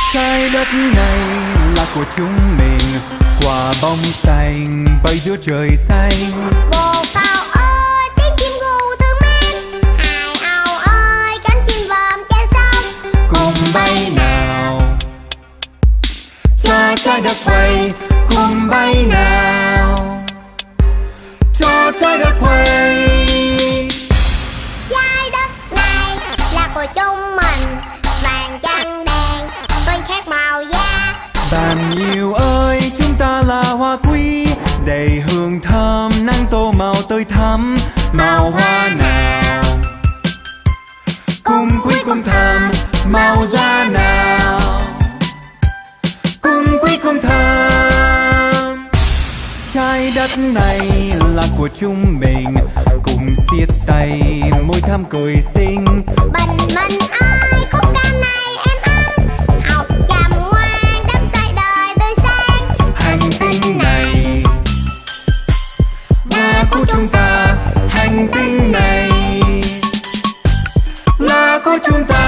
Trái đất này là của chúng mình, quả bóng xanh bay giữa trời xanh. Bồ câu ơi tiếng chim gu thương mến, hải âu ơi cánh chim vòm trên sông. Cùng bay nào cho trái đất quay, cùng bay nào cho trái đất quay. Trái đất này là của chúng mình, vàng trắng đen tuy khác màu da. Bạn yêu ơi, chúng ta là hoa quý, đầy hương thơm nắng tô màu tươi thắm. Màu hoa nào cùng quý cùng thơm, màu da nào cùng quý cùng thơm. Trái đất này là của chúng mình, cùng siết tay môi thắm cười xinh. Bình minh ơi khúc ca này em ăn, học chăm ngoan đắm say đời tươi sáng. Hành tinh này là của chúng ta, hành tinh này là của chúng ta.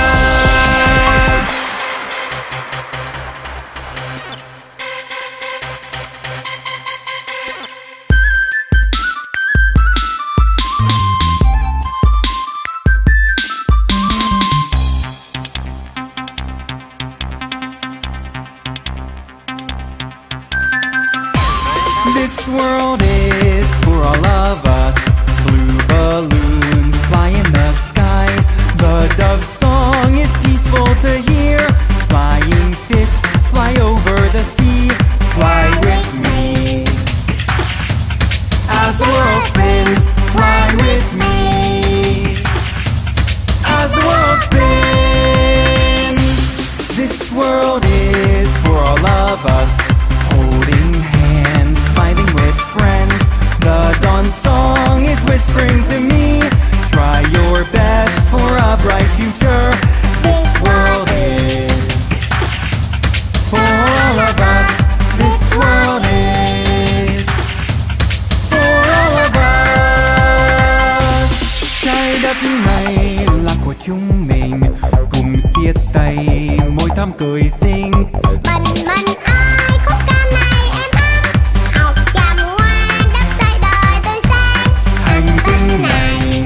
This world is for all of us. Blue balloons fly in the sky. The dove song is peaceful to hear. Flying fish fly over the sea. Fly with me as the world spins. Fly with me as the world spins. This world is for all of us. Holding hands, smiling with friends. The dawn song is whispering to me. Try your best for a bright future. This world is for all of us. This world is for all of us. Trái đất này là của chúng mình, cùng siết tay môi thắm cười xinh. Bình minh ơi khúc ca này em ăn, học chăm ngoan đắm say đời tươi sáng. Hành tinh này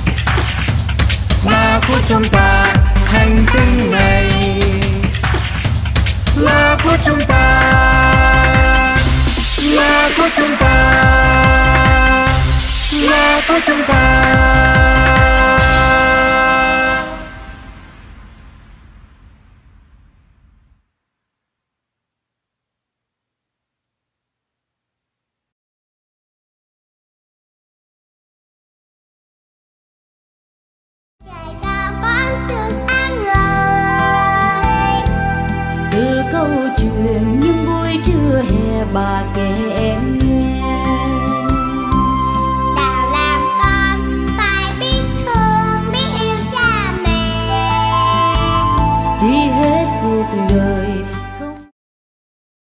là của chúng ta, hành tinh này là của chúng ta, là của chúng ta, là của chúng ta. Trời cao có ánh sương sáng ngời. Từ câu chuyện những buổi trưa hè bà kể em